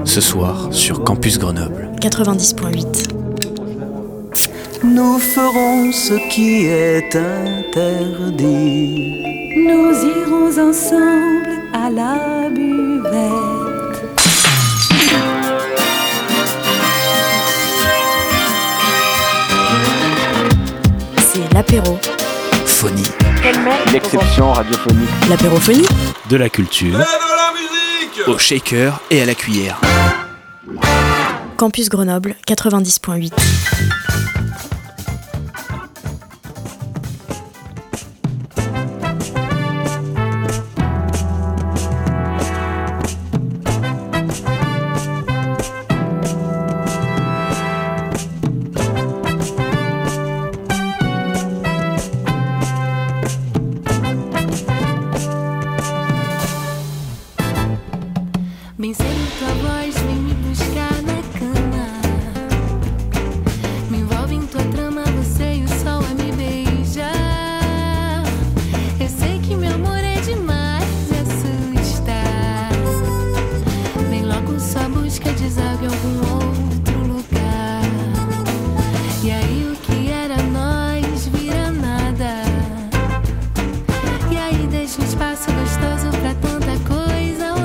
ce soir sur Campus Grenoble 90.8. Nous ferons ce qui est interdit. Nous irons ensemble à la buvette. C'est l'apéro. Phonie. L'exception radiophonique. L'apérophonie. De la culture. Au shaker et à la cuillère. Campus Grenoble 90.8. Bem cedo tua voz vem me buscar na cama. Me envolve em tua trama, você e o sol a me beijar. Eu sei que meu amor é demais e assustar. Bem logo sua busca deságua em algum outro lugar. E aí o que era nós vira nada. E aí deixa um espaço gostoso pra tanta coisa.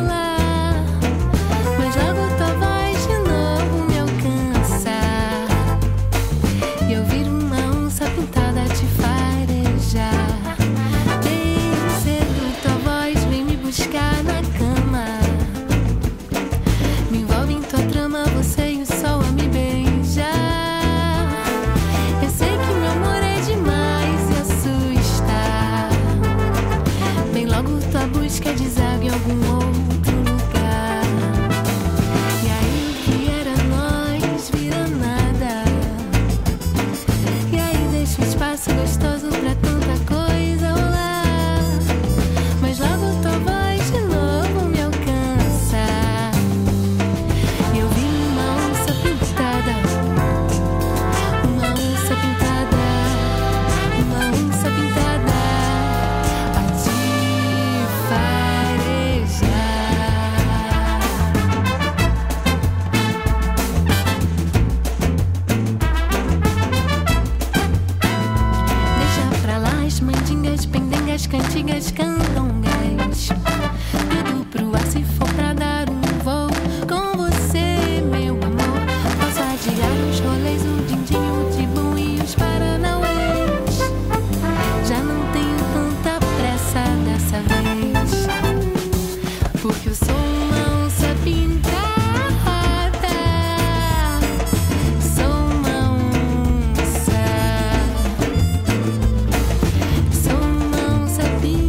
Busca deságua em algum outro lugar. E aí o que era nós vira nada. E aí deixa um espaço gostoso pra tanta coisa olá. Mas logo tua voz de novo me alcança. E eu vi uma onça pintada. Uma onça pintada. Uma onça pintada. Cantigas, candongas, tudo pro ar se for pra dar um voo com você, meu amor. Posso adiar os rolês, o din-din, o tibum e os paranauês. Já não tenho tanta pressa dessa vez, porque eu sou uma onça pintada. Sou uma onça. Sou uma onça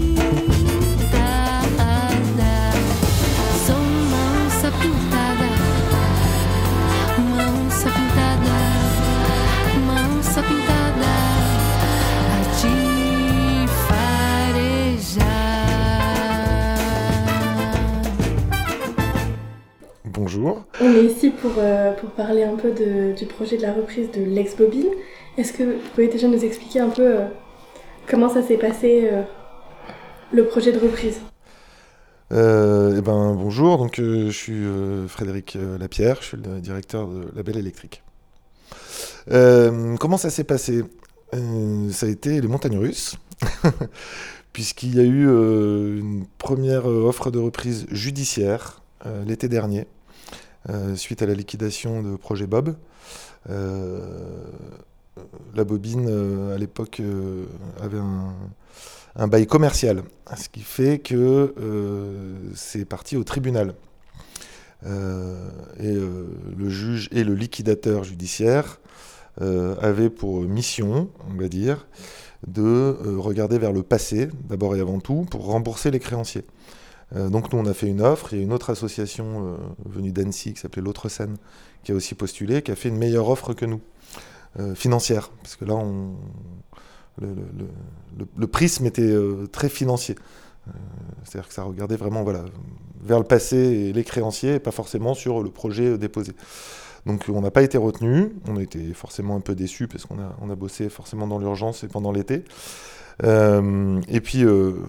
Bonjour. On est ici pour parler un peu du projet de la reprise de l'ex-bobine. Est-ce que vous pouvez déjà nous expliquer un peu comment ça s'est passé, le projet de reprise ? Bonjour, donc, je suis Frédéric Lapierre, je suis le directeur de Label Électrique. Comment ça s'est passé ? Ça a été les montagnes russes, puisqu'il y a eu une première offre de reprise judiciaire l'été dernier, suite à la liquidation de Projet Bob. La bobine, à l'époque, avait un bail commercial, ce qui fait que c'est parti au tribunal. Le juge et le liquidateur judiciaire avaient pour mission, on va dire, de regarder vers le passé, d'abord et avant tout, pour rembourser les créanciers. Donc nous, on a fait une offre. Il y a une autre association venue d'Annecy qui s'appelait L'Autre Seine, qui a aussi postulé, qui a fait une meilleure offre que nous, financière, parce que là, le prisme était très financier. C'est-à-dire que ça regardait vraiment vers le passé et les créanciers, et pas forcément sur le projet déposé. Donc on n'a pas été retenu, on a été forcément un peu déçus, parce qu'on a bossé forcément dans l'urgence et pendant l'été. Et puis,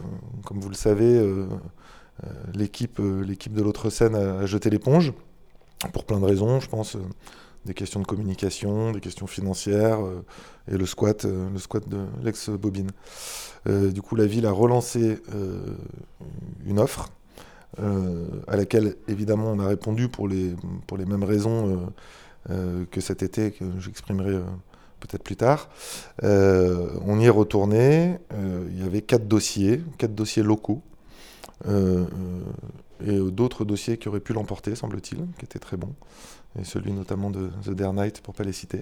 comme vous le savez, l'équipe de l'Autre Seine a jeté l'éponge. pour plein de raisons, je pense, des questions de communication, des questions financières, et le squat de l'ex-bobine. Du coup, la ville a relancé une offre à laquelle, évidemment, on a répondu pour les mêmes raisons que cet été, que j'exprimerai peut-être plus tard. On y est retourné. Il y avait 4 dossiers locaux, et d'autres dossiers qui auraient pu l'emporter, semble-t-il, qui étaient très bons, et celui notamment de The Dare Night, pour ne pas les citer.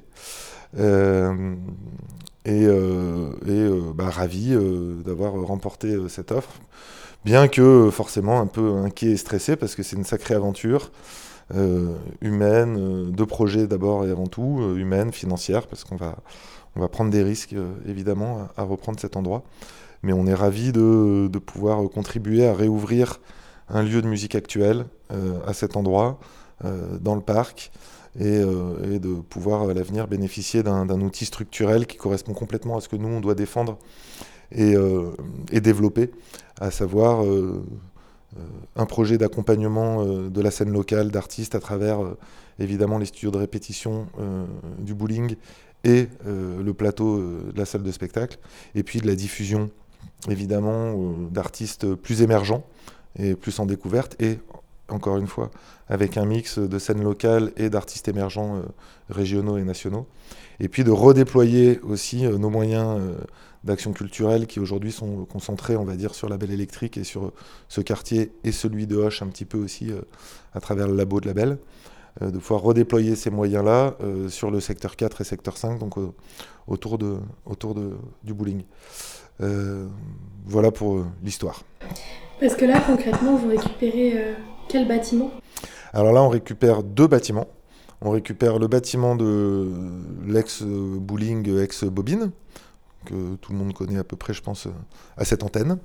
Ravi d'avoir remporté cette offre, bien que forcément un peu inquiet et stressé, parce que c'est une sacrée aventure humaine, de projet d'abord et avant tout, humaine, financière, parce qu'on va prendre des risques, évidemment, à reprendre cet endroit. Mais on est ravis de pouvoir contribuer à réouvrir un lieu de musique actuelle à cet endroit, dans le parc, et de pouvoir à l'avenir bénéficier d'un outil structurel qui correspond complètement à ce que nous, on doit défendre et développer, à savoir un projet d'accompagnement de la scène locale, d'artistes à travers évidemment les studios de répétition du bowling et le plateau de la salle de spectacle, et puis de la diffusion évidemment d'artistes plus émergents et plus en découverte, et encore une fois avec un mix de scène locale et d'artistes émergents régionaux et nationaux, et puis de redéployer aussi nos moyens d'action culturelle qui aujourd'hui sont concentrés, on va dire, sur la Belle Électrique et sur ce quartier, et celui de Hoche un petit peu aussi à travers le labo de la Belle, de pouvoir redéployer ces moyens-là sur le secteur 4 et secteur 5, donc autour du bowling. Voilà pour l'histoire. Parce que là, concrètement, vous récupérez quel bâtiment ? Alors là, on récupère 2 bâtiments. On récupère le bâtiment de l'ex-bowling, ex-bobine, que tout le monde connaît à peu près, je pense, à cette antenne,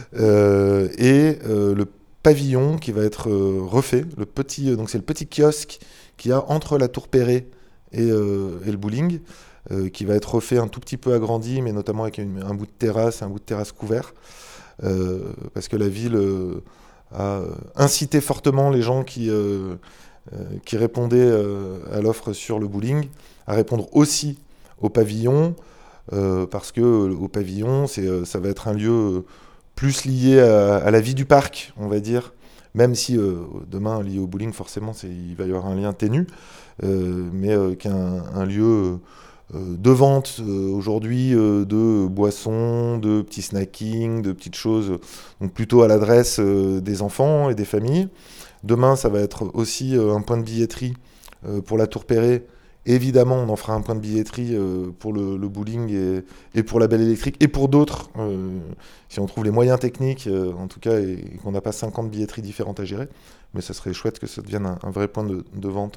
et le pavillon qui va être refait, donc c'est le petit kiosque qu'il y a entre la Tour Perret et le bowling, qui va être refait un tout petit peu agrandi, mais notamment avec un bout de terrasse couvert, parce que la ville a incité fortement les gens qui répondaient à l'offre sur le bowling à répondre aussi au pavillon, parce que au pavillon, ça va être un lieu plus lié à la vie du parc, on va dire, même si demain, lié au bowling, forcément, il va y avoir un lien ténu, mais qui est un lieu de vente aujourd'hui de boissons, de petits snacking, de petites choses, donc plutôt à l'adresse des enfants et des familles. Demain, ça va être aussi un point de billetterie pour la Tour Perret. Évidemment, on en fera un point de billetterie pour le bowling et pour la Belle Électrique et pour d'autres, si on trouve les moyens techniques, en tout cas, et qu'on n'a pas 50 billetteries différentes à gérer. Mais ça serait chouette que ça devienne un vrai point de vente.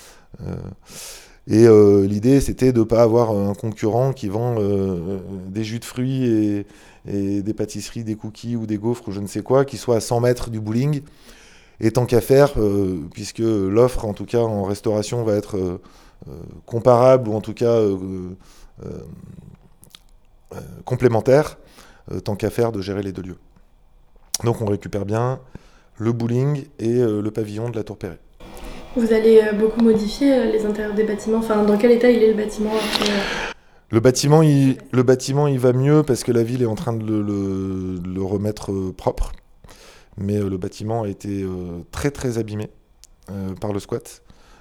Et l'idée, c'était de ne pas avoir un concurrent qui vend des jus de fruits et des pâtisseries, des cookies ou des gaufres ou je ne sais quoi, qui soit à 100 mètres du bowling. Et tant qu'à faire, puisque l'offre, en tout cas en restauration, va être comparable ou en tout cas complémentaire, tant qu'à faire de gérer les 2 lieux. Donc on récupère bien le bowling et le pavillon de la Tour Perret. Vous allez beaucoup modifier les intérieurs des bâtiments. Enfin, dans quel état il est le bâtiment après Le bâtiment, il va mieux parce que la ville est en train de le remettre propre. Mais le bâtiment a été très très abîmé par le squat.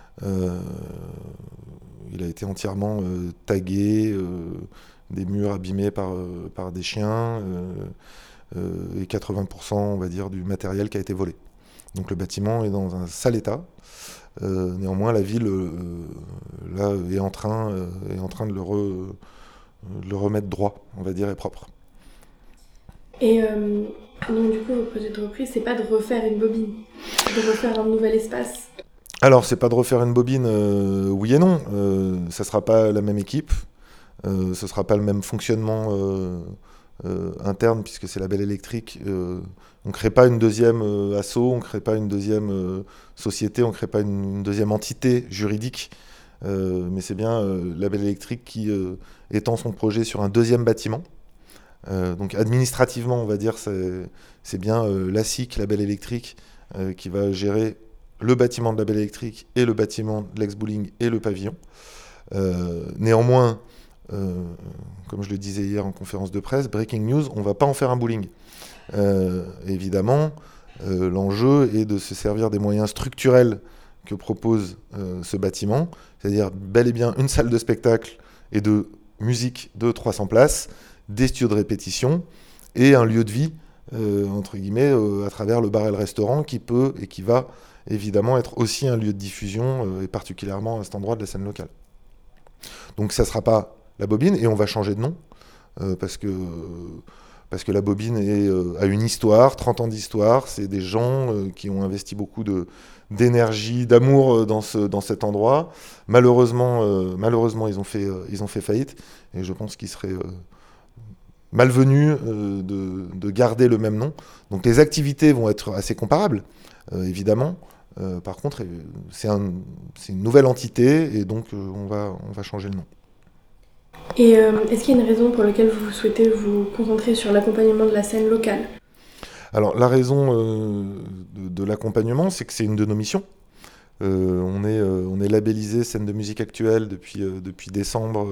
Il a été entièrement tagué, des murs abîmés par des chiens, et 80%, on va dire, du matériel qui a été volé. Donc le bâtiment est dans un sale état. Néanmoins, la ville là, est en train de le remettre droit, on va dire, et propre. Et donc, du coup, votre projet de reprise, c'est pas de refaire une bobine, de refaire un nouvel espace. Alors, c'est pas de refaire une bobine, oui et non. Ça sera pas la même équipe, ce sera pas le même fonctionnement interne, puisque c'est la Belle Électrique. On crée pas une deuxième asso, on crée pas une deuxième société, on crée pas une deuxième entité juridique. Mais c'est bien la Belle Électrique qui étend son projet sur un deuxième bâtiment. Donc administrativement, on va dire, c'est bien l'ASIC, la Belle Électrique, qui va gérer le bâtiment de la Belle Électrique et le bâtiment de l'ex-bowling et le pavillon. Néanmoins, comme je le disais hier en conférence de presse, breaking news, on ne va pas en faire un bowling. Évidemment, l'enjeu est de se servir des moyens structurels que propose ce bâtiment, c'est-à-dire bel et bien une salle de spectacle et de musique de 300 places, des studios de répétition et un lieu de vie, entre guillemets, à travers le bar et le restaurant qui peut et qui va évidemment être aussi un lieu de diffusion, et particulièrement à cet endroit de la scène locale. Donc ça ne sera pas la Bobine, et on va changer de nom, parce que la Bobine a une histoire, 30 ans d'histoire, c'est des gens qui ont investi beaucoup d'énergie, d'amour dans cet endroit. Malheureusement, ils ont fait faillite, et je pense qu'il serait malvenu de garder le même nom. Donc les activités vont être assez comparables, évidemment. Par contre, c'est une nouvelle entité, et donc on va changer le nom. Et est-ce qu'il y a une raison pour laquelle vous souhaitez vous concentrer sur l'accompagnement de la scène locale ? Alors, la raison de l'accompagnement, c'est que c'est une de nos missions. On est labellisé scène de musique actuelle depuis décembre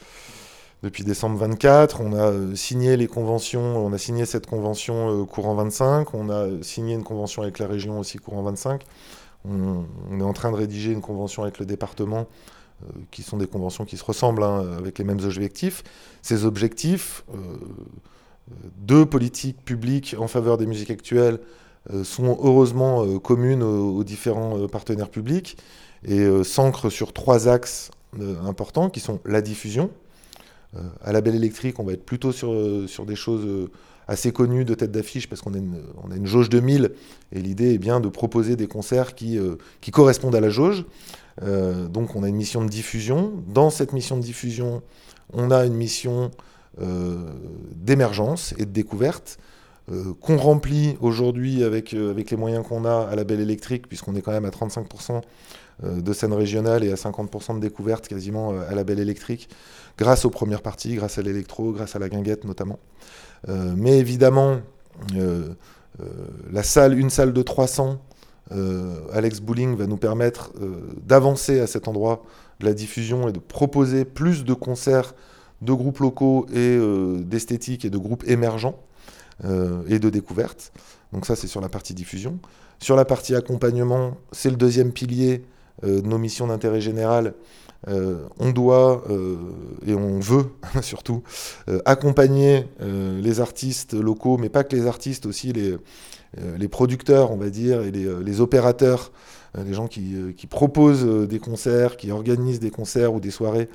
24. On a signé les conventions, on a signé cette convention courant 25. On a signé une convention avec la région aussi courant 25. On est en train de rédiger une convention avec le département, qui sont des conventions qui se ressemblent, avec les mêmes objectifs. Ces objectifs de politique publique en faveur des musiques actuelles sont heureusement communes aux différents partenaires publics et s'ancrent sur 3 axes importants qui sont la diffusion. À la Belle Électrique, on va être plutôt sur des choses assez connues de tête d'affiche parce qu'on a une jauge de 1000 et l'idée est bien de proposer des concerts qui correspondent à la jauge. Donc on a une mission de diffusion. Dans cette mission de diffusion, on a une mission d'émergence et de découverte qu'on remplit aujourd'hui avec les moyens qu'on a à la Belle Électrique, puisqu'on est quand même à 35% de scène régionale et à 50% de découverte quasiment à la Belle Électrique, grâce aux premières parties, grâce à l'électro, grâce à la guinguette notamment. Mais évidemment, une salle de 300 Alex Bowling va nous permettre d'avancer à cet endroit de la diffusion et de proposer plus de concerts de groupes locaux et d'esthétique et de groupes émergents et de découverte. Donc ça, c'est sur la partie diffusion. Sur la partie accompagnement, c'est le deuxième pilier de nos missions d'intérêt général. On doit et on veut surtout accompagner les artistes locaux, mais pas que les artistes, aussi les producteurs, on va dire, et les opérateurs, les gens qui proposent des concerts, qui organisent des concerts ou des soirées,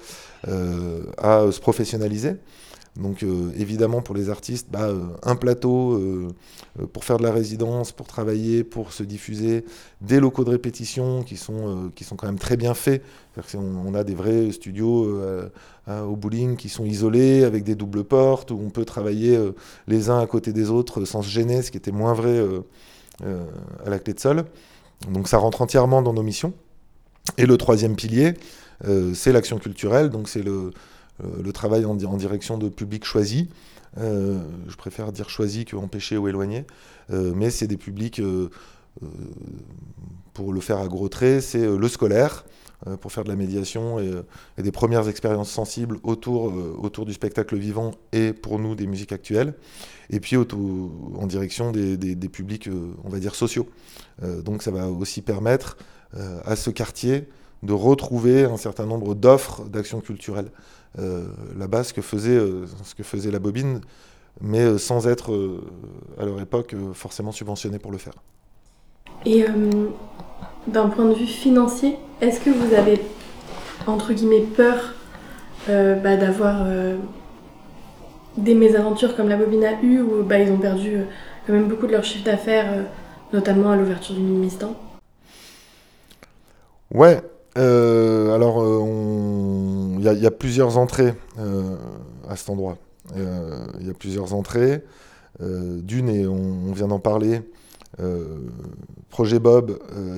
à se professionnaliser. Donc évidemment pour les artistes, un plateau pour faire de la résidence, pour travailler, pour se diffuser, des locaux de répétition qui sont quand même très bien faits. On a des vrais studios au bowling qui sont isolés avec des doubles portes où on peut travailler les uns à côté des autres sans se gêner, ce qui était moins vrai à la Clé de Sol. Donc ça rentre entièrement dans nos missions. Et le troisième pilier, c'est l'action culturelle, donc c'est le travail en direction de publics choisis. Je préfère dire choisis que empêchés ou éloignés, mais c'est des publics, pour le faire à gros traits, c'est le scolaire, pour faire de la médiation et des premières expériences sensibles autour du spectacle vivant et pour nous des musiques actuelles, et puis en direction des publics, on va dire, sociaux. Donc ça va aussi permettre à ce quartier de retrouver un certain nombre d'offres d'action culturelle. Là-bas, ce que faisait la Bobine, mais sans être, à leur époque, forcément subventionné pour le faire. Et d'un point de vue financier, est-ce que vous avez, entre guillemets, peur d'avoir des mésaventures comme la Bobine a eu, où ils ont perdu quand même beaucoup de leur chiffre d'affaires, notamment à l'ouverture du Mini-Mistan ? Ouais. Alors, il y a plusieurs entrées à cet endroit. Il y a plusieurs entrées. D'une, et on vient d'en parler, Projet Bob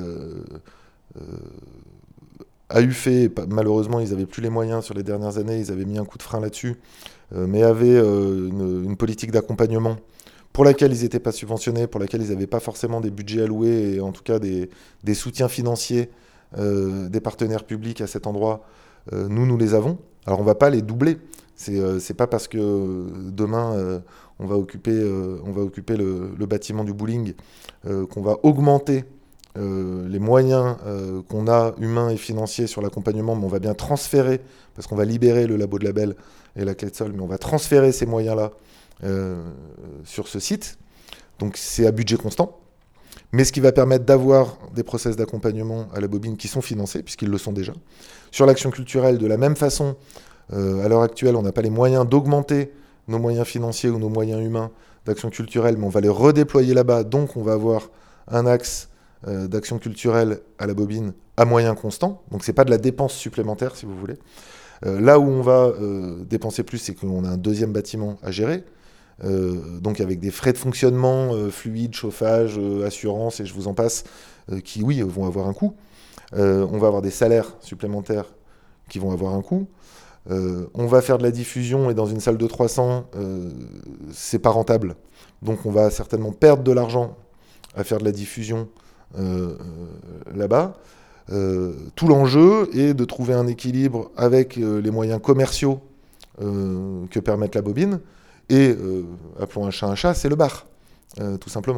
a eu fait, malheureusement ils n'avaient plus les moyens sur les dernières années, ils avaient mis un coup de frein là-dessus, mais avaient une politique d'accompagnement pour laquelle ils n'étaient pas subventionnés, pour laquelle ils n'avaient pas forcément des budgets alloués, et en tout cas des soutiens financiers des partenaires publics à cet endroit, nous les avons. Alors on ne va pas les doubler. C'est pas parce que demain on va occuper le bâtiment du bowling qu'on va augmenter les moyens qu'on a humains et financiers sur l'accompagnement, mais on va bien transférer, parce qu'on va libérer le labo de label et la clé de sol, mais on va transférer ces moyens-là sur ce site. Donc c'est à budget constant, mais ce qui va permettre d'avoir des process d'accompagnement à la bobine qui sont financés, puisqu'ils le sont déjà. Sur l'action culturelle, de la même façon, à l'heure actuelle, on n'a pas les moyens d'augmenter nos moyens financiers ou nos moyens humains d'action culturelle, mais on va les redéployer là-bas, donc on va avoir un axe d'action culturelle à la bobine à moyens constants, donc c'est pas de la dépense supplémentaire si vous voulez. Là où on va dépenser plus, c'est qu'on a un deuxième bâtiment à gérer, donc avec des frais de fonctionnement, fluide, chauffage, assurance, et je vous en passe, qui, oui, vont avoir un coût. On va avoir des salaires supplémentaires qui vont avoir un coût. On va faire de la diffusion, et dans une salle de 300, c'est pas rentable. Donc on va certainement perdre de l'argent à faire de la diffusion là-bas. Tout l'enjeu est de trouver un équilibre avec les moyens commerciaux que permettent la bobine, et appelons un chat, c'est le bar, tout simplement.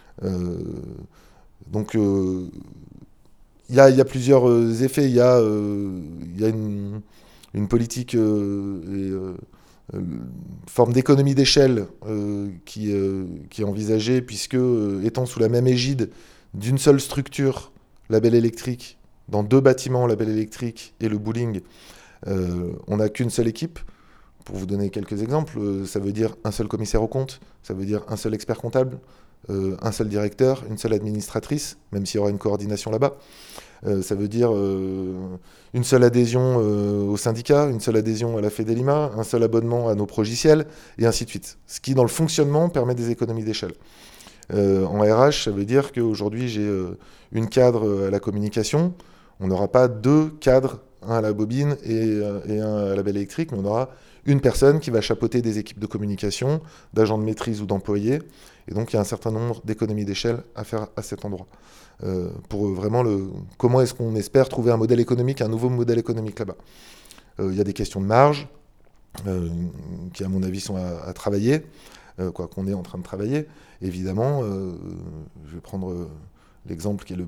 Donc il y a plusieurs effets. Il y a une politique une forme d'économie d'échelle qui est envisagée, puisque étant sous la même égide d'une seule structure, label électrique, dans 2 bâtiments, label électrique et le bowling, on n'a qu'une seule équipe. Pour vous donner quelques exemples, ça veut dire un seul commissaire aux comptes, ça veut dire un seul expert comptable, un seul directeur, une seule administratrice, même s'il y aura une coordination là-bas. Ça veut dire une seule adhésion au syndicat, une seule adhésion à la Fédélima, un seul abonnement à nos progiciels, et ainsi de suite. Ce qui, dans le fonctionnement, permet des économies d'échelle. En RH, ça veut dire qu'aujourd'hui, j'ai une cadre à la communication. On n'aura pas 2 cadres, un à la bobine et un à la label électrique, mais on aura une personne qui va chapeauter des équipes de communication, d'agents de maîtrise ou d'employés. Et donc, il y a un certain nombre d'économies d'échelle à faire à cet endroit. Pour vraiment comment est-ce qu'on espère trouver un modèle économique, un nouveau modèle économique là-bas. Il y a des questions de marge qui, à mon avis, sont à travailler, qu'on est en train de travailler. Évidemment, je vais prendre l'exemple qui est le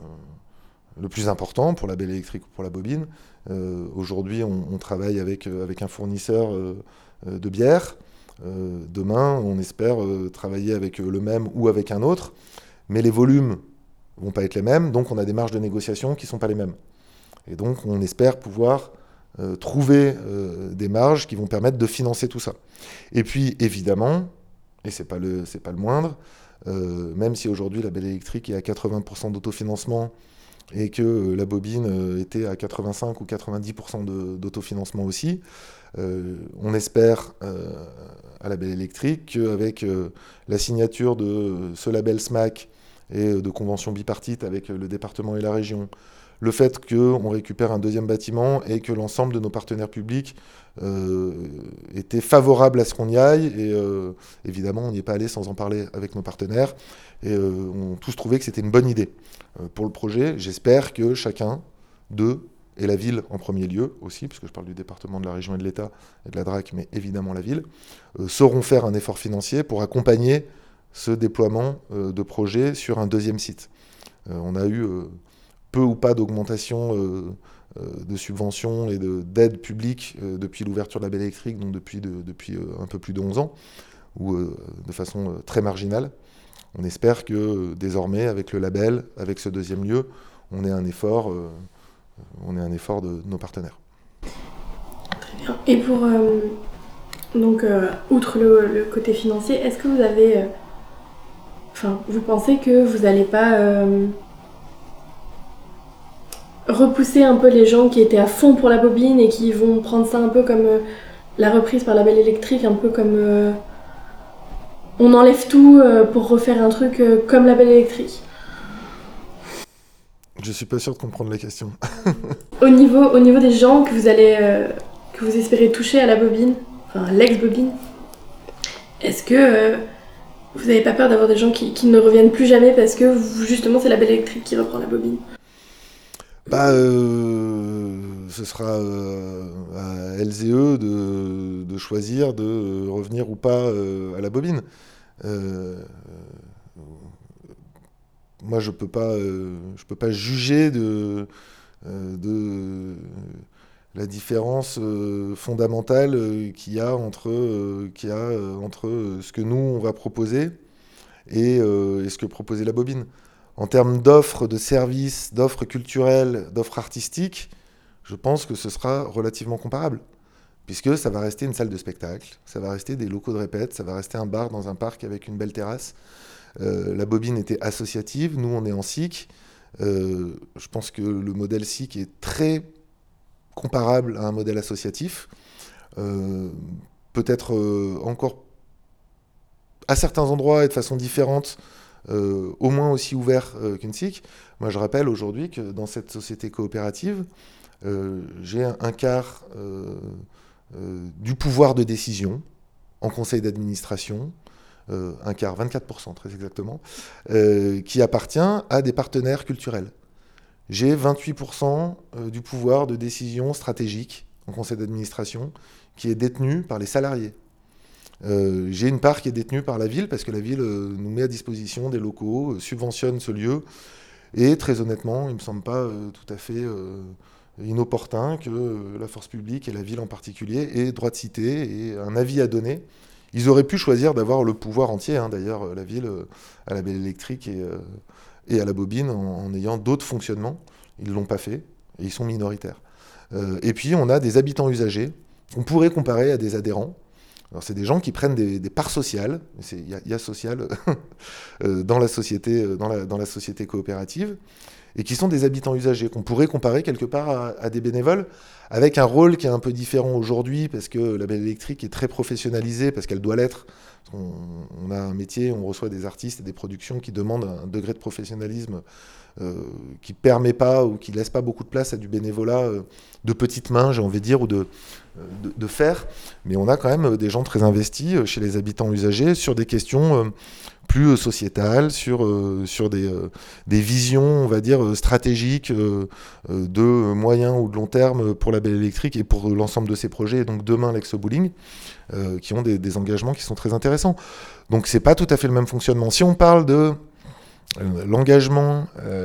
plus important pour la label électrique ou pour la bobine. Aujourd'hui, on travaille avec un fournisseur de bière. Demain, on espère travailler avec le même ou avec un autre, mais les volumes ne vont pas être les mêmes, donc on a des marges de négociation qui ne sont pas les mêmes. Et donc, on espère pouvoir trouver des marges qui vont permettre de financer tout ça. Et puis, évidemment, et ce n'est pas le moindre, même si aujourd'hui la label électrique est à 80% d'autofinancement, et que la bobine était à 85 ou 90% d'autofinancement aussi. On espère à la label électrique qu'avec la signature de ce label SMAC et de conventions bipartites avec le département et la région, le fait qu'on récupère un deuxième bâtiment et que l'ensemble de nos partenaires publics étaient favorables à ce qu'on y aille, et évidemment on n'y est pas allé sans en parler avec nos partenaires, et on tous trouvé que c'était une bonne idée pour le projet. J'espère que chacun d'eux, et la ville en premier lieu aussi, puisque je parle du département, de la région et de l'État et de la DRAC, mais évidemment la ville, sauront faire un effort financier pour accompagner ce déploiement de projet sur un deuxième site. On a eu peu ou pas d'augmentation de subventions et d'aides publiques depuis l'ouverture de la label électrique, donc depuis un peu plus de 11 ans, ou de façon très marginale. On espère que désormais, avec le label, avec ce deuxième lieu, on ait un effort de nos partenaires. Très bien. Et pour, outre le côté financier, est-ce que vous avez... vous pensez que vous n'allez pas repousser un peu les gens qui étaient à fond pour la bobine et qui vont prendre ça un peu comme la reprise par la label électrique, un peu comme on enlève tout pour refaire un truc comme la label électrique? Je suis pas sûr de comprendre la question. Au niveau des gens que vous espérez toucher à la bobine, enfin l'ex-bobine, est-ce que Vous n'avez pas peur d'avoir des gens qui ne reviennent plus jamais parce que justement c'est la Belle Électrique qui reprend la bobine? Ce sera à elles et eux de choisir de revenir ou pas à la bobine. Moi, je peux pas juger de la différence fondamentale qu'il y a entre ce que nous on va proposer et ce que proposait la bobine. En termes d'offres de services, d'offres culturelles, d'offres artistiques, je pense que ce sera relativement comparable. Puisque ça va rester une salle de spectacle, ça va rester des locaux de répète, ça va rester un bar dans un parc avec une belle terrasse. La bobine était associative, nous on est en SIC. Je pense que le modèle SIC est très comparable à un modèle associatif. Peut-être encore à certains endroits et de façon différente, au moins aussi ouvert qu'une SIC. Moi je rappelle aujourd'hui que dans cette société coopérative, j'ai un quart du pouvoir de décision en conseil d'administration, un quart, 24% très exactement, qui appartient à des partenaires culturels. J'ai 28% du pouvoir de décision stratégique en conseil d'administration qui est détenu par les salariés. J'ai une part qui est détenue par la ville parce que la ville nous met à disposition des locaux, subventionne ce lieu et très honnêtement, il ne me semble pas tout à fait inopportun que la force publique et la ville en particulier aient droit de cité et un avis à donner. Ils auraient pu choisir d'avoir le pouvoir entier, d'ailleurs la ville à la Belle Électrique et à la bobine en ayant d'autres fonctionnements. Ils ne l'ont pas fait et ils sont minoritaires. Et puis on a des habitants usagers qu'on pourrait comparer à des adhérents. Alors c'est des gens qui prennent des parts sociales, il y a social dans la société coopérative, et qui sont des habitants usagers, qu'on pourrait comparer quelque part à des bénévoles, avec un rôle qui est un peu différent aujourd'hui, parce que la Belle Électrique est très professionnalisée, parce qu'elle doit l'être. On a un métier, on reçoit des artistes et des productions qui demandent un degré de professionnalisme qui ne permet pas ou qui ne laisse pas beaucoup de place à du bénévolat de petites mains, j'ai envie de dire, ou de faire. Mais on a quand même des gens très investis chez les habitants usagers sur des questions plus sociétales, sur des visions, on va dire, stratégiques de moyen ou de long terme pour la Belle Électrique et pour l'ensemble de ses projets, et donc demain l'ex-bowling, qui ont des engagements qui sont très intéressants. Donc c'est pas tout à fait le même fonctionnement. Si on parle de l'engagement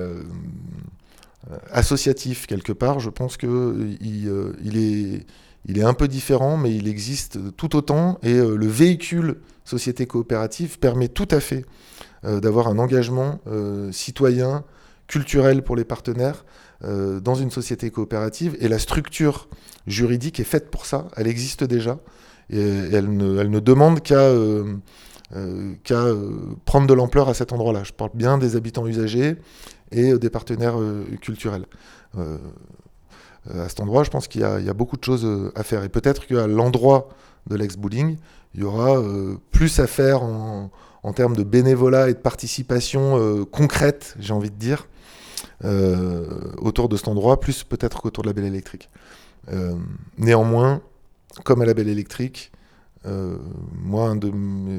associatif quelque part, je pense qu'il est un peu différent, mais il existe tout autant, et le véhicule société coopérative permet tout à fait d'avoir un engagement citoyen, culturel pour les partenaires dans une société coopérative, et la structure juridique est faite pour ça, elle existe déjà, et elle ne demande qu'à prendre de l'ampleur à cet endroit-là. Je parle bien des habitants usagers et des partenaires culturels. À cet endroit, je pense qu'il y a beaucoup de choses à faire. Et peut-être qu'à l'endroit de l'ex-bowling, il y aura plus à faire en termes de bénévolat et de participation concrète, j'ai envie de dire, autour de cet endroit, plus peut-être qu'autour de la Belle Électrique. Néanmoins, comme à la Belle Électrique, moi, un de mes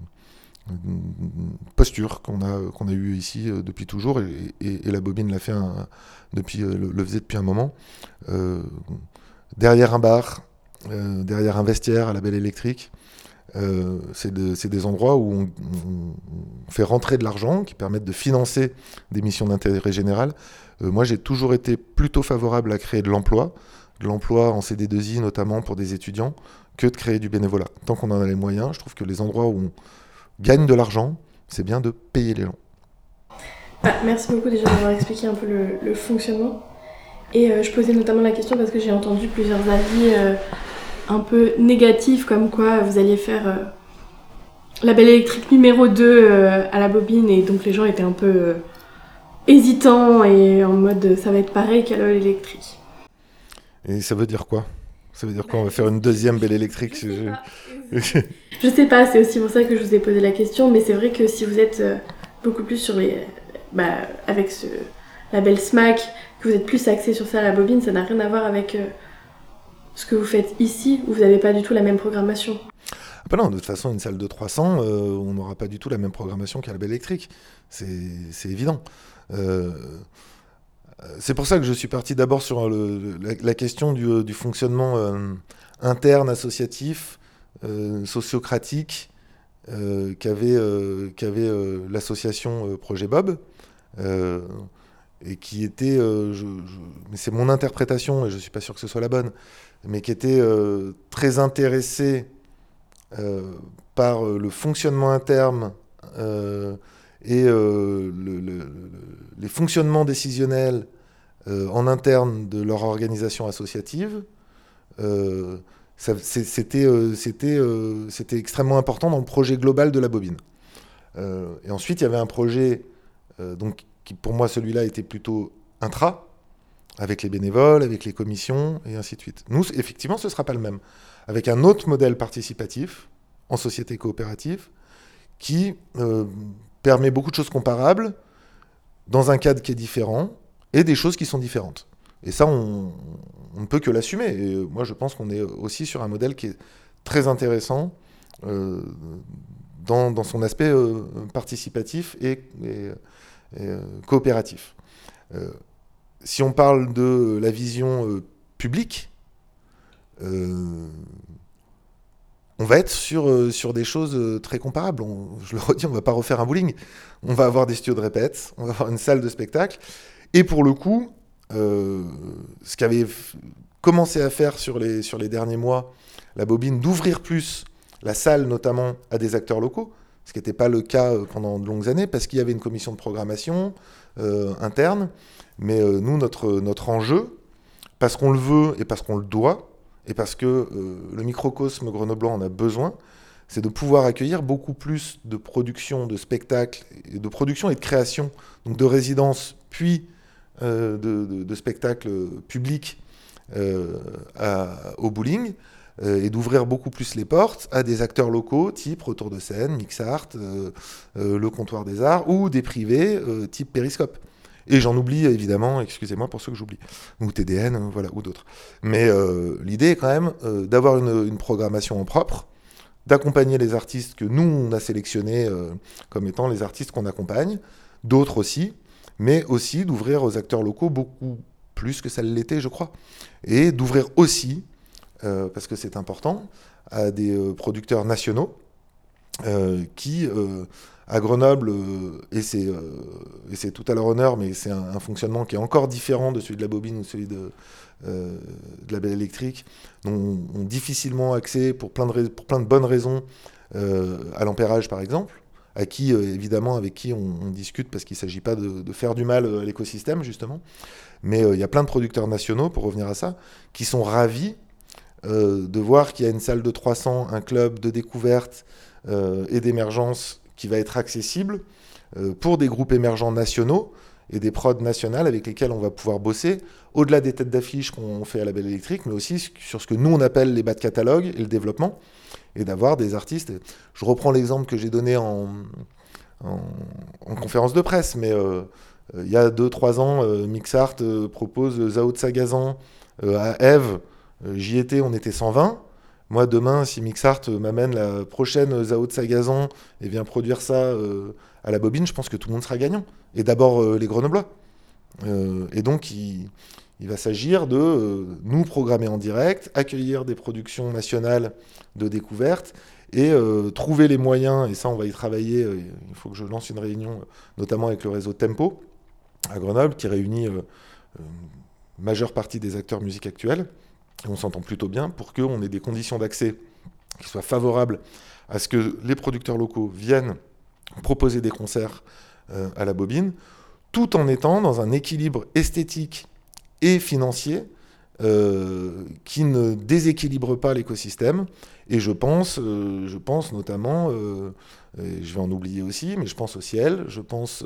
postures qu'on a eu ici depuis toujours, et la bobine l'a fait le faisait depuis un moment, derrière un bar, derrière un vestiaire à la Belle Électrique, c'est des endroits où on fait rentrer de l'argent qui permettent de financer des missions d'intérêt général. Moi, j'ai toujours été plutôt favorable à créer de l'emploi en CD2I notamment pour des étudiants, que de créer du bénévolat. Tant qu'on en a les moyens, je trouve que les endroits où on gagne de l'argent, c'est bien de payer les gens. Merci beaucoup déjà d'avoir expliqué un peu le fonctionnement. Et je posais notamment la question parce que j'ai entendu plusieurs avis un peu négatifs, comme quoi vous alliez faire la Belle Électrique numéro 2 à la bobine, et donc les gens étaient un peu hésitants et en mode ça va être pareil qu'à la Belle Électrique. Et ça veut dire quoi ? Ça veut dire quoi ? On va faire une deuxième Belle Électrique ? Je sais pas, c'est aussi pour ça que je vous ai posé la question, mais c'est vrai que si vous êtes beaucoup plus sur avec ce label SMAC, que vous êtes plus axé sur ça à la bobine, ça n'a rien à voir avec ce que vous faites ici, où vous n'avez pas du tout la même programmation. Ah bah non, de toute façon, une salle de 300, on n'aura pas du tout la même programmation qu'à la Belle Électrique. C'est évident. C'est pour ça que je suis parti d'abord sur la question du fonctionnement interne, associatif, sociocratique qu'avait l'association Projet Bob, et qui était, mais c'est mon interprétation, et je ne suis pas sûr que ce soit la bonne, mais qui était très intéressé par le fonctionnement interne et les fonctionnements décisionnels en interne de leur organisation associative. C'était extrêmement important dans le projet global de la bobine. Et ensuite, il y avait un projet, donc, qui pour moi, celui-là, était plutôt intra, avec les bénévoles, avec les commissions, et ainsi de suite. Nous, effectivement, ce ne sera pas le même. Avec un autre modèle participatif, en société coopérative, qui permet beaucoup de choses comparables, dans un cadre qui est différent, et des choses qui sont différentes. Et ça, on ne peut que l'assumer. Et moi, je pense qu'on est aussi sur un modèle qui est très intéressant dans son aspect participatif et coopératif. Si on parle de la vision publique, on va être sur des choses très comparables. Je le redis, on ne va pas refaire un bowling. On va avoir des studios de répète, on va avoir une salle de spectacle. Et pour le coup, ce qu'avait commencé à faire sur les derniers mois, la bobine, d'ouvrir plus la salle notamment à des acteurs locaux, ce qui n'était pas le cas pendant de longues années, parce qu'il y avait une commission de programmation interne. Mais nous, notre enjeu, parce qu'on le veut et parce qu'on le doit, et parce que le microcosme grenoblois en a besoin, c'est de pouvoir accueillir beaucoup plus de production, de spectacles, de production et de création, donc de résidences, puis de spectacles publics au bowling, et d'ouvrir beaucoup plus les portes à des acteurs locaux, type Retour de scène, Mixart, le Comptoir des Arts, ou des privés, type Périscope. Et j'en oublie évidemment, excusez-moi pour ceux que j'oublie, ou TDN, voilà, ou d'autres. Mais l'idée est quand même d'avoir une programmation en propre, d'accompagner les artistes que nous, on a sélectionnés comme étant les artistes qu'on accompagne, d'autres aussi, mais aussi d'ouvrir aux acteurs locaux beaucoup plus que ça l'était, je crois. Et d'ouvrir aussi, parce que c'est important, à des producteurs nationaux qui, à Grenoble, et c'est tout à leur honneur, mais c'est un fonctionnement qui est encore différent de celui de la bobine ou celui de la Belle Électrique, ont difficilement accès, pour plein de bonnes raisons, à l'ampérage, par exemple, à qui, évidemment, avec qui on discute, parce qu'il ne s'agit pas de faire du mal à l'écosystème, justement. Mais il y a plein de producteurs nationaux, pour revenir à ça, qui sont ravis de voir qu'il y a une salle de 300, un club de découverte et d'émergence qui va être accessible pour des groupes émergents nationaux et des prods nationales avec lesquels on va pouvoir bosser, au-delà des têtes d'affiche qu'on fait à la Belle Électrique, mais aussi sur ce que nous, on appelle les bas de catalogue et le développement, et d'avoir des artistes. Je reprends l'exemple que j'ai donné en conférence de presse, mais il y a 2-3 ans, Mixart propose Zao de Sagazan à Ève. J'y étais, on était 120. Moi, demain, si Mixart m'amène la prochaine Zao de Sagazan et vient produire ça à la bobine, je pense que tout le monde sera gagnant. Et d'abord, les Grenoblois. Et donc, il va s'agir de nous programmer en direct, accueillir des productions nationales de découverte et trouver les moyens, et ça, on va y travailler. Il faut que je lance une réunion, notamment avec le réseau Tempo à Grenoble, qui réunit majeure partie des acteurs musique actuels. Et on s'entend plutôt bien pour qu'on ait des conditions d'accès qui soient favorables à ce que les producteurs locaux viennent proposer des concerts à la bobine, tout en étant dans un équilibre esthétique et financier qui ne déséquilibre pas l'écosystème. Et je pense notamment, et je vais en oublier aussi, mais je pense au ciel, je pense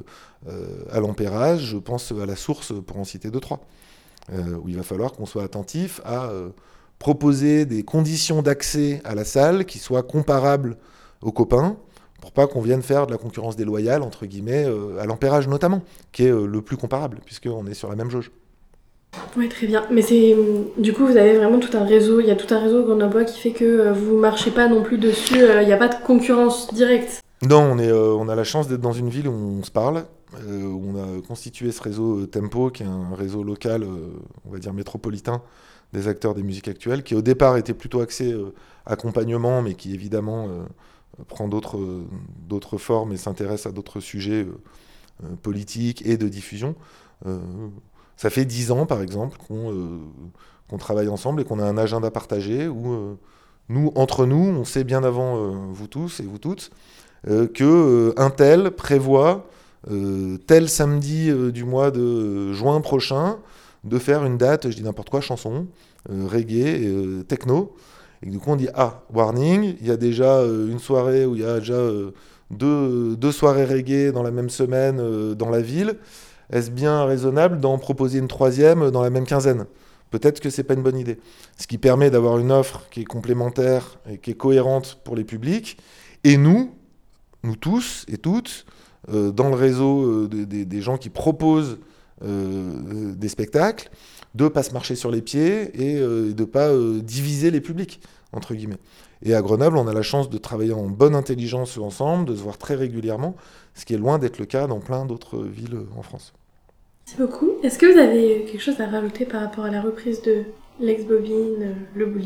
à l'ampérage, je pense à la source, pour en citer 2-3. Où il va falloir qu'on soit attentif à proposer des conditions d'accès à la salle qui soient comparables aux copains, pour pas qu'on vienne faire de la concurrence déloyale, entre guillemets, à l'ampérage notamment, qui est le plus comparable, puisqu'on est sur la même jauge. Oui, très bien. Mais du coup, vous avez vraiment tout un réseau, il y a tout un réseau grenoblois qui fait que vous ne marchez pas non plus dessus, il n'y a pas de concurrence directe. Non, on a la chance d'être dans une ville où on se parle, où on a constitué ce réseau Tempo, qui est un réseau local, on va dire métropolitain, des acteurs des musiques actuelles, qui au départ était plutôt axé accompagnement, mais qui évidemment prend d'autres formes et s'intéresse à d'autres sujets politiques et de diffusion. Ça fait 10 ans, par exemple, qu'on travaille ensemble et qu'on a un agenda partagé où nous, entre nous, on sait bien avant vous tous et vous toutes, qu'un tel prévoit tel samedi du mois de juin prochain de faire une date, je dis n'importe quoi, chanson, reggae, techno. Et du coup on dit, warning, il y a déjà une soirée où il y a déjà deux soirées reggae dans la même semaine dans la ville. Est-ce bien raisonnable d'en proposer une troisième dans la même quinzaine ? Peut-être que c'est pas une bonne idée. Ce qui permet d'avoir une offre qui est complémentaire et qui est cohérente pour les publics. Et nous tous et toutes, dans le réseau des gens qui proposent des spectacles, de ne pas se marcher sur les pieds et de ne pas diviser les publics, entre guillemets. Et à Grenoble, on a la chance de travailler en bonne intelligence ensemble, de se voir très régulièrement, ce qui est loin d'être le cas dans plein d'autres villes en France. Merci beaucoup. Est-ce que vous avez quelque chose à rajouter par rapport à la reprise de l'ex-bobine, le bowling ?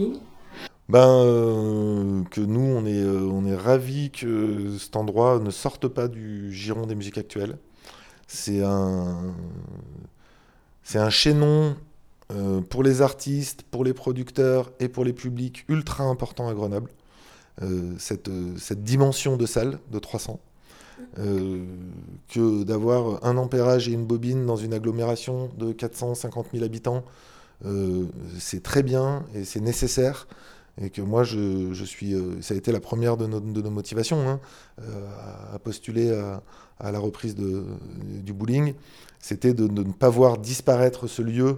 Que nous, on est ravis que cet endroit ne sorte pas du giron des musiques actuelles. C'est un chaînon pour les artistes, pour les producteurs et pour les publics ultra important à Grenoble. Cette dimension de salle de 300. Que d'avoir un ampérage et une bobine dans une agglomération de 450 000 habitants, c'est très bien et c'est nécessaire. Et que moi, ça a été la première de nos motivations à postuler à la reprise du bowling. C'était de ne pas voir disparaître ce lieu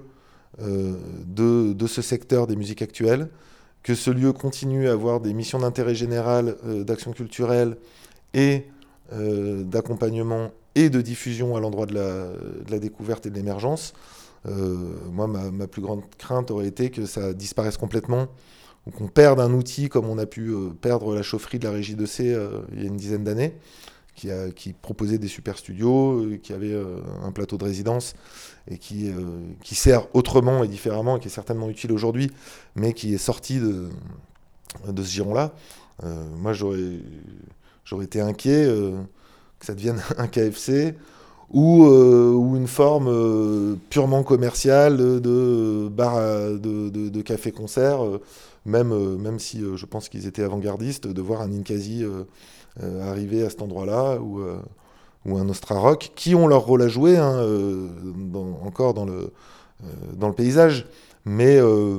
de ce secteur des musiques actuelles, que ce lieu continue à avoir des missions d'intérêt général, d'action culturelle et d'accompagnement et de diffusion à l'endroit de la découverte et de l'émergence. Moi, ma plus grande crainte aurait été que ça disparaisse complètement, ou qu'on perde un outil comme on a pu perdre la chaufferie de la Régie 2C il y a une dizaine d'années, qui proposait des super studios, qui avait un plateau de résidence et qui sert autrement et différemment, et qui est certainement utile aujourd'hui, mais qui est sorti de ce giron-là. Moi, j'aurais été inquiet que ça devienne un KFC ou une forme purement commerciale de bar de café-concert, même si je pense qu'ils étaient avant-gardistes, de voir un Ninkasi arriver à cet endroit-là ou un Nostra Rock, qui ont leur rôle à jouer encore dans le paysage. Mais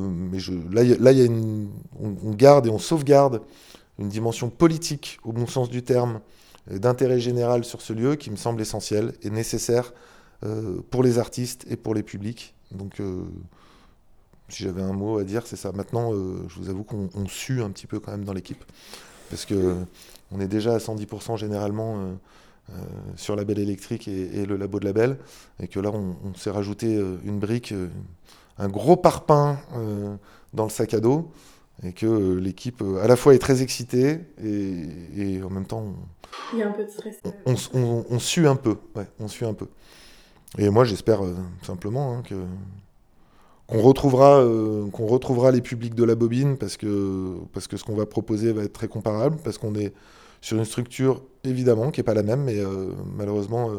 là, on garde et on sauvegarde une dimension politique, au bon sens du terme, d'intérêt général sur ce lieu qui me semble essentiel et nécessaire pour les artistes et pour les publics. Donc, si j'avais un mot à dire, c'est ça. Maintenant, je vous avoue qu'on sue un petit peu quand même dans l'équipe, parce qu'on est déjà à 110% généralement sur Label Électrique et le labo de Label, et que là, on s'est rajouté une brique, un gros parpaing dans le sac à dos, et que l'équipe à la fois est très excitée et en même temps il y a un peu de stress. On sue un peu, on sue un peu. Et moi j'espère simplement qu'on retrouvera les publics de la bobine, parce que ce qu'on va proposer va être très comparable, parce qu'on est sur une structure évidemment qui n'est pas la même, mais malheureusement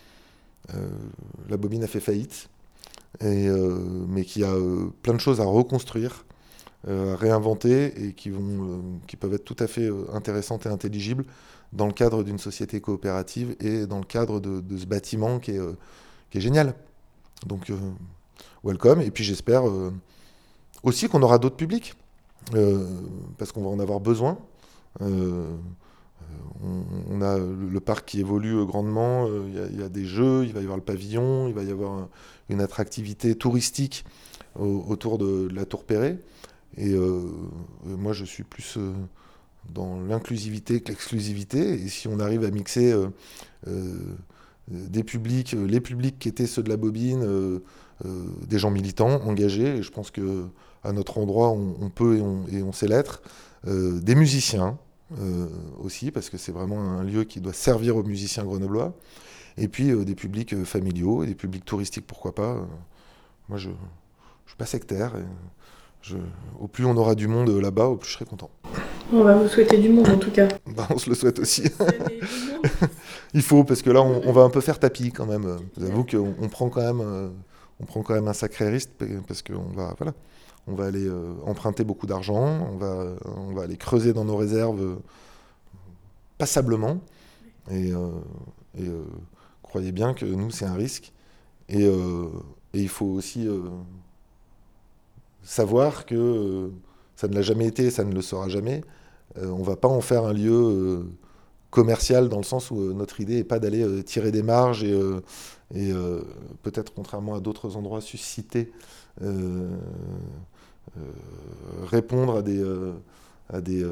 la bobine a fait faillite, mais qui a plein de choses à reconstruire, à réinventer, et qui peuvent être tout à fait intéressantes et intelligibles dans le cadre d'une société coopérative et dans le cadre de ce bâtiment qui est génial. Donc, welcome. Et puis j'espère aussi qu'on aura d'autres publics, parce qu'on va en avoir besoin. On a le parc qui évolue grandement, il y a des jeux, il va y avoir le pavillon, il va y avoir une attractivité touristique autour de la Tour Perret. Et moi, je suis plus dans l'inclusivité que l'exclusivité. Et si on arrive à mixer des publics, les publics qui étaient ceux de la bobine, des gens militants, engagés, et je pense qu'à notre endroit, on peut et on sait l'être, des musiciens aussi, parce que c'est vraiment un lieu qui doit servir aux musiciens grenoblois, et puis des publics familiaux, et des publics touristiques, pourquoi pas. Moi, je ne suis pas sectaire, et au plus on aura du monde là-bas, au plus je serai content. On va vous souhaiter du monde en tout cas. On se le souhaite aussi. Il faut, parce que là, on va un peu faire tapis quand même. J'avoue qu'on prend quand même un sacré risque, parce qu'on va aller emprunter beaucoup d'argent, on va aller creuser dans nos réserves passablement. Et croyez bien que nous, c'est un risque. Et il faut aussi savoir que ça ne l'a jamais été, ça ne le sera jamais. On ne va pas en faire un lieu commercial, dans le sens où notre idée n'est pas d'aller tirer des marges et peut-être, contrairement à d'autres endroits, susciter, répondre à des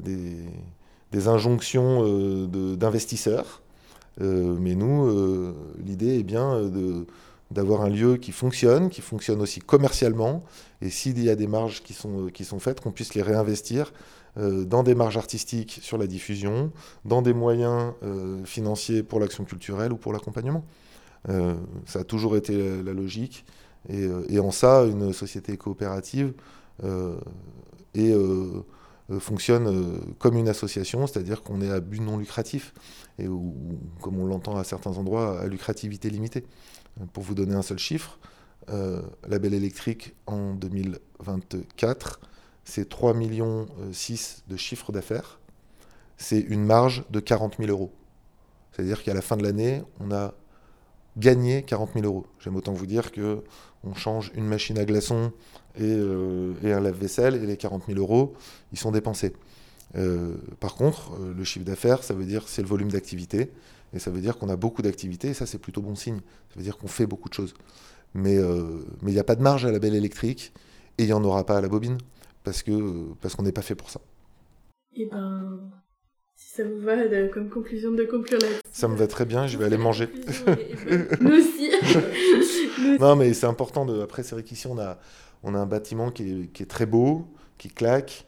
injonctions d'investisseurs. Mais nous, l'idée est bien d'avoir un lieu qui fonctionne aussi commercialement, et s'il y a des marges qui sont faites, qu'on puisse les réinvestir dans des marges artistiques sur la diffusion, dans des moyens financiers pour l'action culturelle ou pour l'accompagnement. Ça a toujours été la logique, et en ça, une société coopérative fonctionne comme une association, c'est-à-dire qu'on est à but non lucratif, et comme on l'entend à certains endroits, à lucrativité limitée. Pour vous donner un seul chiffre, Label Électrique en 2024, c'est 3,6 millions de chiffre d'affaires. C'est une marge de 40 000 euros. C'est-à-dire qu'à la fin de l'année, on a gagné 40 000 euros. J'aime autant vous dire qu'on change une machine à glaçons et un lave-vaisselle, et les 40 000 euros, ils sont dépensés. Par contre, le chiffre d'affaires, ça veut dire c'est le volume d'activité, et ça veut dire qu'on a beaucoup d'activités, et ça, c'est plutôt bon signe. Ça veut dire qu'on fait beaucoup de choses. Mais il n'y a pas de marge à Label Électrique, et il n'y en aura pas à la bobine, parce qu'on n'est pas fait pour ça. Et si ça vous va, comme conclusion, de conclure là-dessus. Ça me va très bien, je vais aller manger. Nous aussi. Non, mais c'est important. Après, c'est vrai qu'ici, on a un bâtiment qui est très beau, qui claque.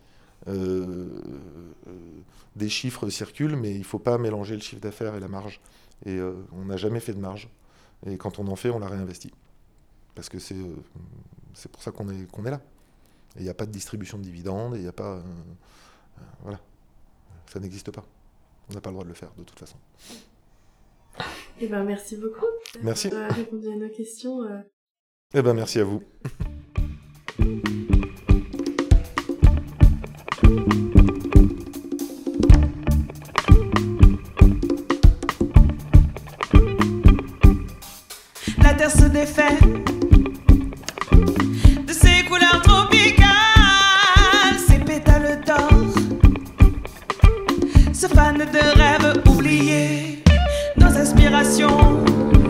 Des chiffres circulent, mais il ne faut pas mélanger le chiffre d'affaires et la marge. Et on n'a jamais fait de marge. Et quand on en fait, on la réinvestit. Parce que c'est pour ça qu'on est là. Et il n'y a pas de distribution de dividendes, et il n'y a pas... voilà. Ça n'existe pas. On n'a pas le droit de le faire, de toute façon. Eh ben, merci beaucoup. Merci. D'avoir répondu à nos questions. Eh ben, merci à vous. La terre se défait de ses couleurs tropicales, ses pétales d'or se fanent de rêves oubliés, nos aspirations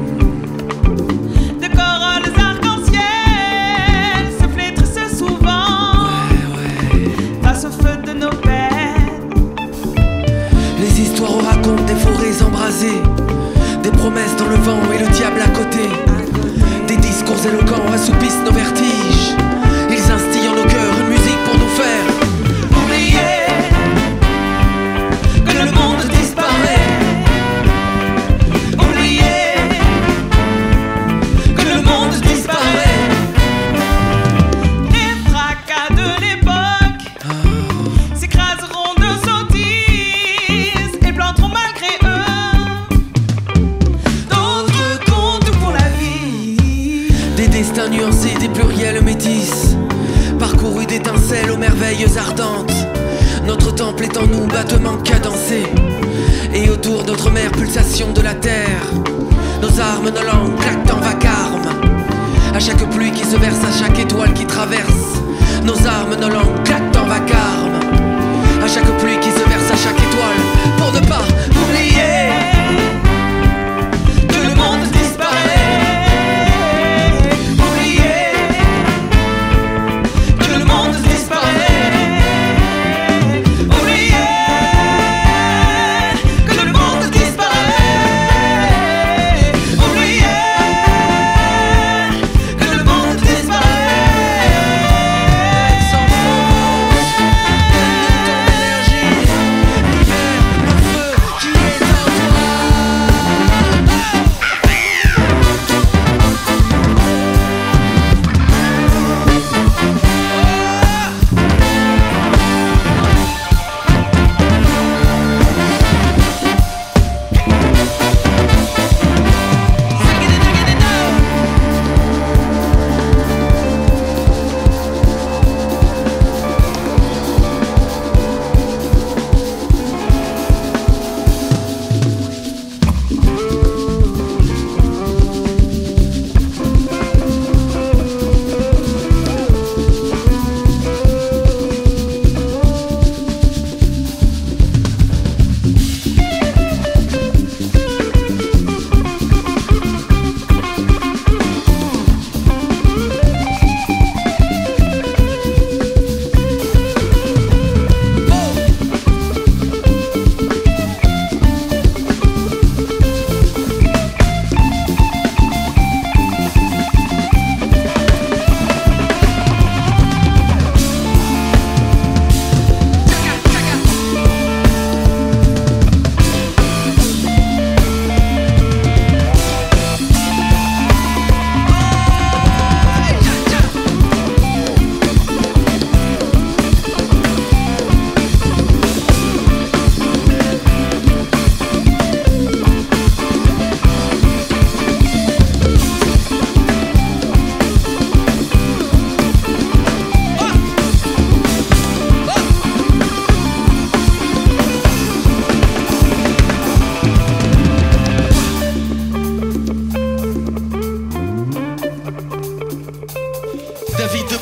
de corolles arc-en-ciel se flétrissent souvent face au feu de nos peines. Les histoires racontent des forêts embrasées, des promesses dans le vent et le diable à côté. Des discours éloquents assoupissent nos vertiges. Ils instillent en nos cœurs une musique pour nous faire oublier que le monde disparaît. Oublier que le monde disparaît. Les fracas de l'époque s'écraseront de sottises et planteront malgré eux d'autres contes pour la vie. Des destins nuancés, des pluriels métis, parcourus d'étincelles aux merveilles ardentes. Notre temple est en nous, battement cadencé, et autour notre mère, pulsation de la terre. Nos armes, nos langues claquent en vacarme, à chaque pluie qui se verse, à chaque étoile qui traverse. Nos armes, nos langues claquent en vacarme, à chaque pluie qui se verse, à chaque étoile, pour ne pas oublier que le monde disparaît. Oublier que le monde disparaît. Oublier que le monde disparaît.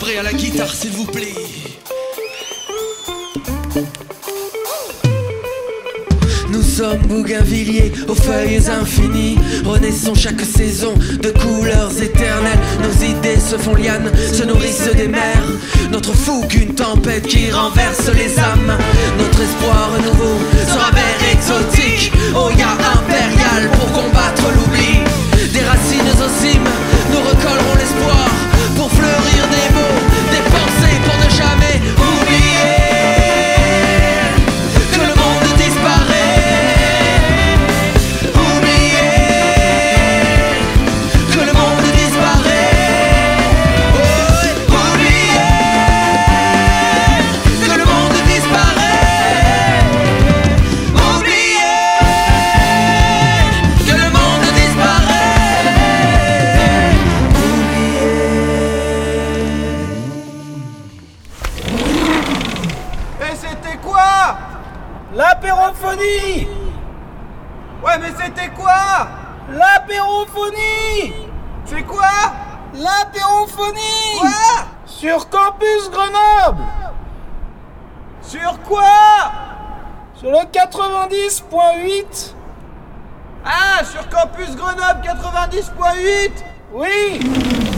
prêt à la guitare s'il vous plaît. Nous sommes bougainvilliers aux feuilles infinies, renaissons chaque saison de couleurs éternelles. Nos idées se font lianes, se nourrissent des mers. Notre fougue, une tempête qui renverse les âmes. Notre espoir nouveau sera vert exotique, Oya impérial pour combattre l'oubli. Des racines aux cimes, nous recollerons l'espoir pour fleurir des mots, des pensées pour ne jamais oublier que le monde disparaît. L'apérophonie! Ouais, mais c'était quoi? L'apérophonie! C'est quoi? L'apérophonie! Quoi? Sur Campus Grenoble! Sur quoi? Sur le 90.8! Ah, sur Campus Grenoble 90.8? Oui!